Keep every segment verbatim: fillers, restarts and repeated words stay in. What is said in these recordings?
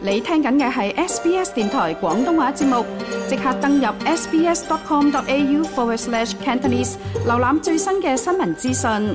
你聽緊嘅係 S B S 電台廣東話節目，即刻登入 sbs.com.au forward slash Cantonese， 瀏覽最新嘅新聞資訊。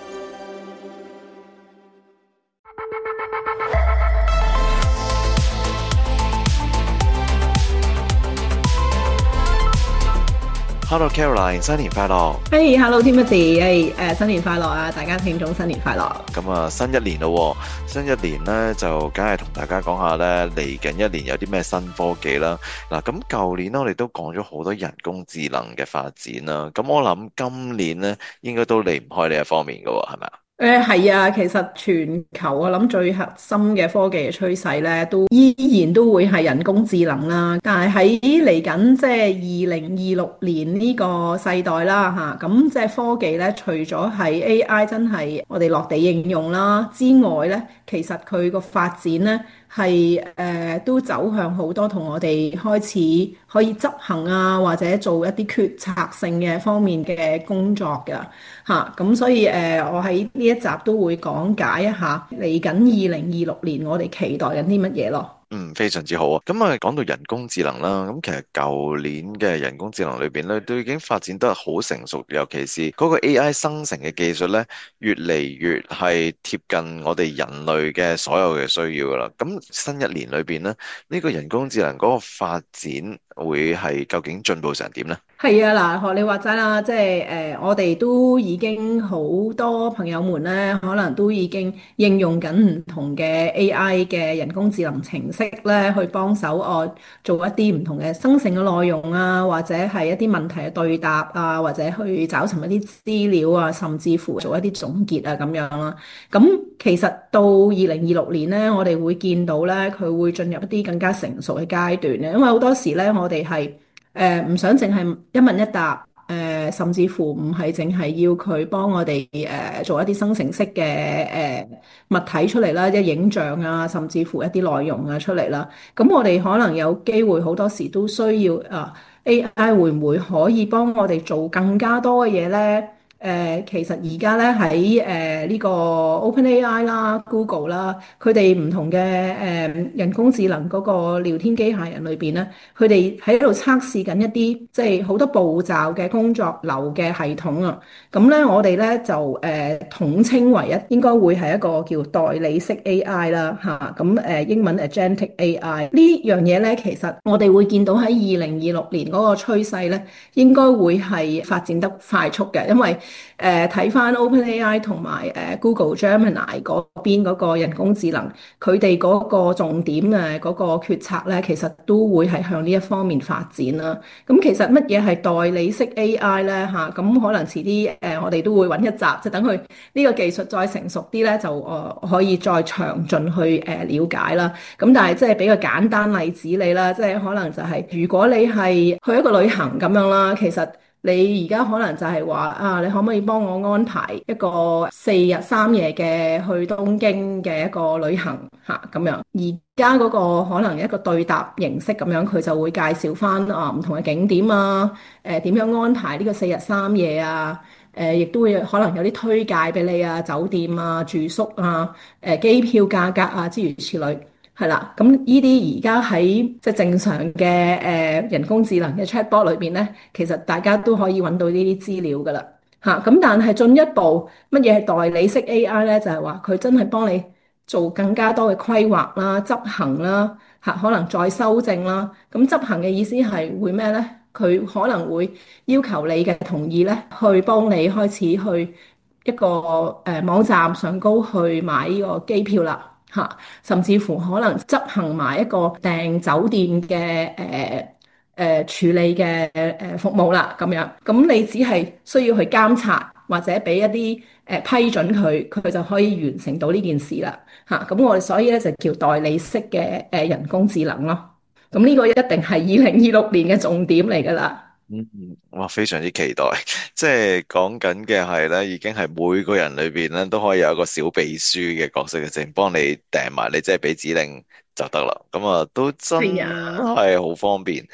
Hello Caroline，新年快樂！ 嘿、hey，Hello Timothy，誒、hey, 誒，新年快樂啊！大家聽眾新年快樂！ 咁啊，新一年咯，新一年咧就梗係同大家講下咧，嚟緊一年有啲咩新科技啦。嗱，咁舊年咧我哋都講咗好多人工智能嘅發展啦，咁我諗今年咧應該都離唔開呢一方面噶，係咪啊？ 誒係啊，其實全球我諗最核心嘅科技嘅趨勢咧，都依然都會係人工智能啦。但係喺嚟緊即係二零二六年呢個世代啦，嚇咁即係科技咧，除咗係 A I 真係我哋落地應用啦之外咧，其實佢個發展咧係誒都走向好多同我哋開始可以執行啊，或者做一啲決策性嘅方面嘅工作㗎嚇。咁、啊、所以誒、呃，我喺呢一集都會講解一下嚟緊二零二六年我哋期待緊啲乜嘢咯。 嗯，非常之好啊！咁啊，講到人工智能啦，咁其實舊年嘅人工智能裏邊咧，都已經發展得好成熟，尤其是嗰個 A I 生成嘅技術咧，越嚟越係貼近我哋人類嘅所有嘅需要噶啦。咁新一年裏邊咧，呢個人工智能嗰個發展會係究竟進步成點呢？ 係啊，嗱，學你話齋啦，即係誒、呃，我哋都已經好多朋友們咧，可能都已經應用緊唔同嘅 A I 嘅人工智能程式咧，去幫手我做一啲唔同嘅生成嘅內容啊，或者係一啲問題嘅對答啊，或者去找尋一啲資料啊，甚至乎做一啲總結啊咁樣啦。咁其實到二零二六年咧，我哋會見到咧，佢會進入一啲更加成熟嘅階段咧，因為好多時咧，我哋係誒唔想淨係一問一答，誒、呃、甚至乎唔係淨係要佢幫我哋誒、呃、做一啲生成式嘅誒、呃、物體出嚟啦，即係影像啊，甚至乎一啲內容啊出嚟啦。咁我哋可能有機會好多時都需要啊 A I 會唔會可以幫我哋做更加多嘅嘢咧？誒、呃、其實而家咧喺誒呢個 OpenAI 啦、Google 啦，佢哋唔同嘅誒、呃、人工智能嗰個聊天機械人裏邊咧，佢哋喺度測試緊一啲即係好多步驟嘅工作流嘅系統啊。咁咧我哋咧就誒、呃、統稱為一應該會係一個叫代理式 A I 啦嚇。咁、啊、誒英文 Agentic A I 呢樣嘢咧，其實我哋會見到喺二零二六年嗰個趨勢咧，應該會係發展得快速嘅，因為誒睇翻 OpenAI 同埋誒 Google Gemini 嗰邊嗰個人工智能，佢哋嗰個重點誒嗰個決策咧，其實都會係向呢一方面發展啦。咁其實乜嘢係代理式 A I 咧嚇？咁可能遲啲誒我哋都會揾一集，即係等佢呢個技術再成熟啲咧，就誒可以再詳盡去誒了解啦。咁但係即係俾個簡單例子你啦，即係可能就係如果你係去一個旅行咁樣啦，其實你而家可能就係話啊，你可唔可以幫我安排一個四日三夜嘅去東京嘅一個旅行嚇咁樣？而家嗰個可能一個對答形式咁樣，佢就會介紹翻啊唔同嘅景點啊，誒、呃、點樣安排呢個四日三夜啊，誒、呃、亦都會可能有啲推介俾你啊，酒店啊、住宿啊、誒、呃、機票價格啊諸如此類。係啦，咁呢啲而家喺即係正常嘅誒、呃、人工智能嘅 chatbot 裏邊咧，其實大家都可以揾到呢啲資料噶啦嚇。咁、啊、但係進一步乜嘢係代理式 A I 咧？就係話佢真係幫你做更加多嘅規劃啦、執行啦嚇、啊，可能再修正啦。咁、啊、執行嘅意思係會咩咧？佢可能會要求你嘅同意咧，去幫你開始去一個誒、呃、網站上高去買呢個機票啦。嚇，甚至乎可能執行埋一個訂酒店嘅誒誒處理嘅誒服務啦，咁樣，咁你只係需要去監察或者俾一啲誒、呃、批准佢，佢就可以完成到呢件事啦。嚇、啊，咁我哋所以咧就叫代理式嘅誒、呃、人工智能咯。咁呢個一定係二零二六年嘅重點嚟㗎啦。 嗯，哇，非常之期待，即係講緊嘅係咧，已經係每個人裏邊咧都可以有一個小秘書嘅角色嘅，淨幫你訂埋，你即係俾指令就得啦。咁啊，都真係啊。 係好方便。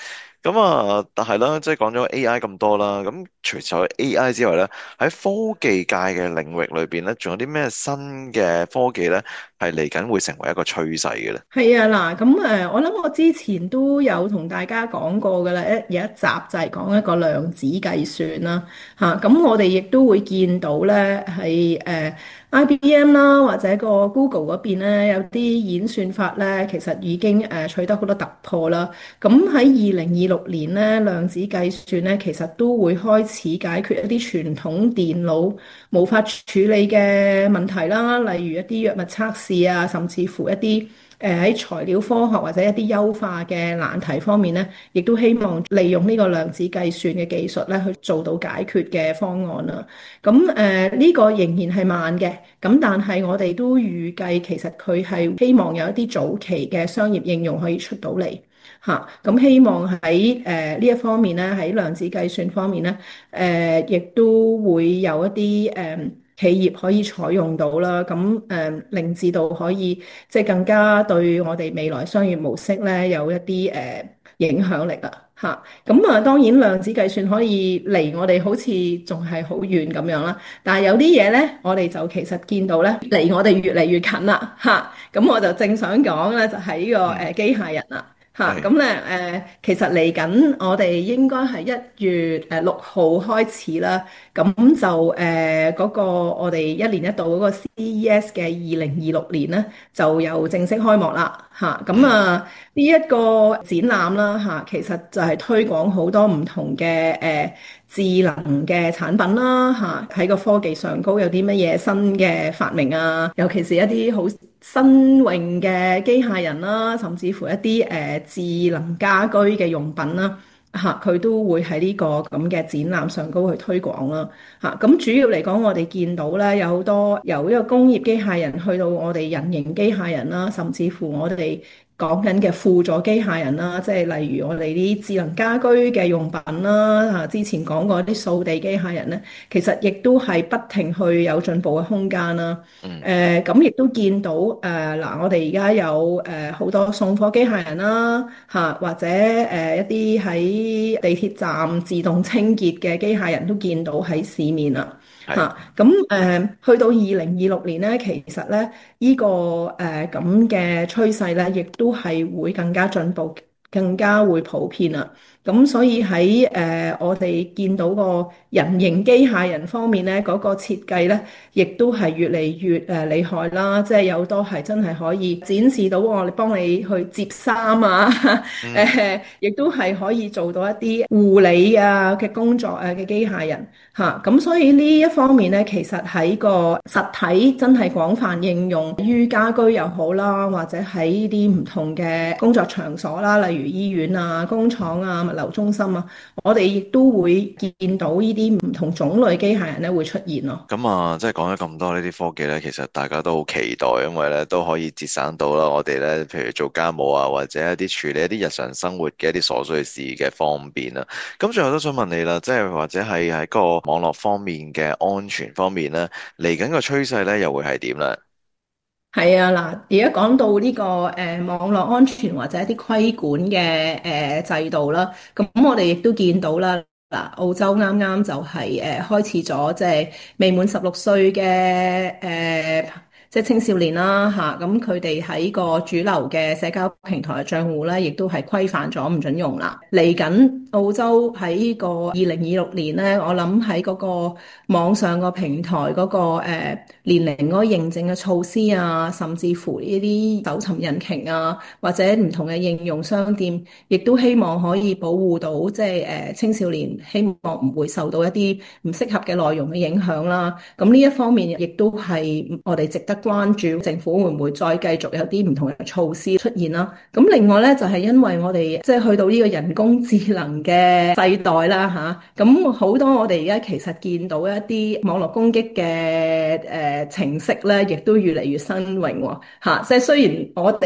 咁啊，但係啦，即係講咗 A I 咁多啦，咁除咗 A I 之外咧，喺科技界嘅領域裏邊咧，仲有啲咩新嘅科技咧，係嚟緊會成為一個趨勢嘅咧？ 係啊，嗱，咁誒，我諗我之前都有同大家講過㗎啦，一有一集就係講一個量子計算啦，嚇、咁我哋亦都會見到咧，係誒 I B M 啦，或者個 Google 嗰邊咧，有啲演算法咧，其實已經誒取得好多突破啦。咁喺二零二六年咧，量子計算咧，其實都會開始解決一啲傳統電腦無法處理嘅問題啦，例如一啲藥物測試啊，甚至乎一啲誒喺材料科學或者一啲優化嘅難題方面咧，亦都希望利用呢個量子計算嘅技術咧，去做到解決嘅方案啦。咁誒呢個仍然係慢嘅，咁但係我哋都預計其實佢係希望有一啲早期嘅商業應用可以出到嚟。嚇，咁希望喺誒呢一方面咧，喺量子計算方面咧，誒、呃、亦都會有一啲誒、呃、企業可以採用到啦。咁誒、呃、令至到可以即係更加對我哋未來商業模式咧有一啲誒、呃、影響力啦。嚇，咁啊當然量子計算可以離我哋好似仲係好遠咁樣啦，但係有啲嘢咧，我哋就其實見到咧離我哋越嚟越近啦。嚇，咁我就正想講咧，就係呢個嗯， 誒機械人啦。嚇， 係， 咁咧誒，其實嚟緊我哋應該係一月誒六號開始啦，咁就誒嗰、呃嗰個我哋一年一度嗰個 C E S 嘅二零二六年咧，就又正式開幕啦。嚇，咁嗯， 啊呢一個展覽啦嚇，其實就係推廣好多唔同嘅誒、呃智能嘅產品啦嚇，喺個科技上高有啲乜嘢新嘅發明啊，尤其是一啲好新穎嘅機械人啦，甚至乎一啲誒、呃、智能家居嘅用品啦嚇，佢都會喺呢個咁嘅展覽上高去推廣啦嚇。咁主要嚟講，我哋見到咧有好多由呢個工業機械人去到我哋人形機械人啦，甚至乎我哋講緊嘅輔助機械人啦，即係例如我哋啲智能家居嘅用品啦，嚇之前講過啲掃地機械人咧，其實亦都係不停去有進步嘅空間啦。 嗯， 誒咁亦都見到誒嗱、我哋而家有誒好、多送貨機械人啦，嚇或者誒、一啲喺地鐵站自動清潔嘅機械人都見到喺市面啦。 係， 嚇咁誒，去到二零二六年咧，其實咧呢、個誒咁嘅趨勢咧，亦都係會更加進步，更加會普遍啦。咁所以喺誒、呃我哋見到個人形機械人方面咧，嗰、個設計咧，亦都係越嚟越誒、呃、厲害啦。即係有多係真係可以展示到我哋幫你去摺衫啊， 嗯。 誒亦都係可以做到一啲護理啊嘅工作誒嘅機械人。嚇，咁所以呢一方面咧，其實喺個實體真係廣泛應用於家居又好啦，或者喺呢啲唔同嘅工作場所啦，例如醫院啊、工廠啊、物流中心啊，我哋亦都會見到呢啲唔同種類機械人咧會出現咯。 咁啊，即係講咗咁多呢啲科技咧，其實大家都好期待，因為咧都可以節省到啦，我哋咧，譬如做家務啊，或者一啲處理一啲日常生活嘅一啲瑣碎事嘅方便啦。咁最後都想問你啦，即係或者係喺個網絡方面嘅安全方面咧，嚟緊個趨勢咧又會係點咧？ 係啊，嗱，而家講到呢、個誒、呃、網絡安全或者一啲規管嘅誒、呃制度啦，咁我哋亦都見到啦，嗱，澳洲啱啱就係、誒、開始咗即係未滿十六歲嘅誒即係青少年啦嚇，咁佢哋喺個主流嘅社交平台嘅賬戶咧，亦都係規範咗唔准用啦。嚟緊澳洲喺呢個二零二六年咧，我諗喺嗰個網上個平台嗰、個誒、呃年齡嗰個認證嘅措施啊，甚至乎呢啲搜尋引擎啊，或者唔同嘅應用商店，亦都希望可以保護到即係誒、呃青少年，希望唔會受到一啲唔適合嘅內容嘅影響啦。咁呢一方面亦都係我哋值得關注，政府會唔會再繼續有啲唔同嘅措施出現啦？咁另外咧就係、因為我哋即係去到呢個人工智能嘅世代啦吓，咁好多我哋而家其實見到一啲網絡攻擊嘅誒、呃程式咧，亦都越嚟越新穎喎嚇。即係雖然我哋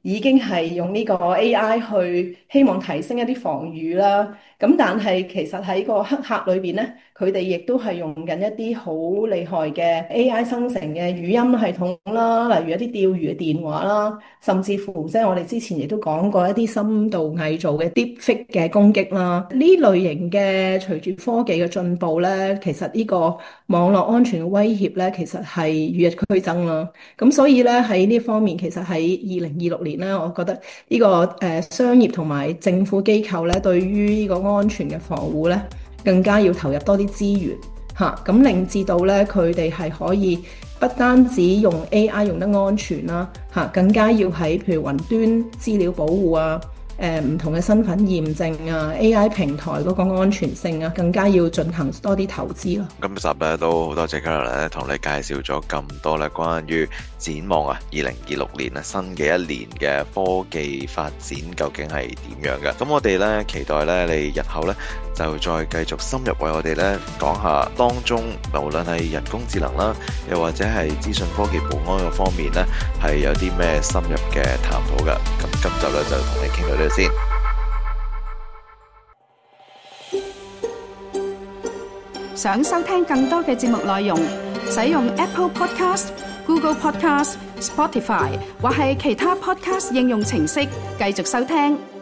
已經係用呢個 A I 去希望提升一啲防禦啦。咁但係其實喺個黑客裏邊咧，佢哋亦都係用緊一啲好厲害嘅 A I 生成嘅語音系統啦，例如一啲釣魚嘅電話啦，甚至乎即係我哋之前亦都講過一啲深度偽造嘅 deepfake 嘅攻擊啦。呢類型嘅隨住科技嘅進步咧，其實呢個網絡安全嘅威脅咧，其實係與日俱增啦。咁所以咧喺呢方面，其實喺二零二六年咧，我覺得呢個誒商業同埋政府機構咧，對於呢個安全嘅防護咧，更加要投入多啲資源嚇，咁令至到咧佢哋係可以不單止用 A I 用得安全啦嚇，更加要喺譬如雲端資料保護啊、誒唔同嘅身份驗證啊、A I 平台嗰個安全性啊，更加要進行多啲投資咯。 今集咧都好多謝 Caroline 咧，同你介紹咗咁多咧關於展望啊，二零二六年啊，新嘅一年嘅科技發展究竟係點樣嘅？咁我哋咧期待咧，你日後咧就再繼續深入為我哋咧講下當中，無論係人工智能啦，又或者係資訊科技保安嘅方面咧，係有啲咩深入嘅探討嘅。咁今集咧就同你傾到呢度先。 想收聽更多嘅節目內容，使用 Apple Podcast、Google Podcast、Spotify 或係其他 Podcast 應用程式繼續收聽。